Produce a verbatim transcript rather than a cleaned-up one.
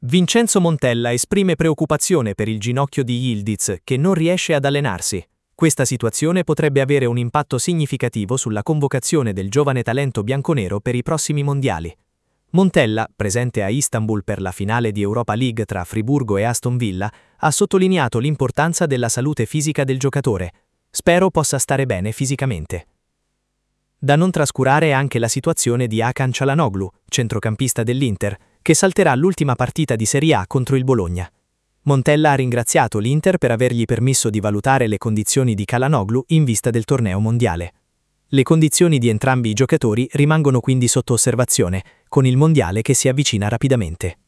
Vincenzo Montella esprime preoccupazione per il ginocchio di Yildiz, che non riesce ad allenarsi. Questa situazione potrebbe avere un impatto significativo sulla convocazione del giovane talento bianconero per i prossimi mondiali. Montella, presente a Istanbul per la finale di Europa League tra Friburgo e Aston Villa, ha sottolineato l'importanza della salute fisica del giocatore. Spero possa stare bene fisicamente. Da non trascurare è anche la situazione di Hakan Çalhanoğlu, centrocampista dell'Inter, che salterà l'ultima partita di Serie A contro il Bologna. Montella ha ringraziato l'Inter per avergli permesso di valutare le condizioni di Çalhanoğlu in vista del torneo mondiale. Le condizioni di entrambi i giocatori rimangono quindi sotto osservazione, con il mondiale che si avvicina rapidamente.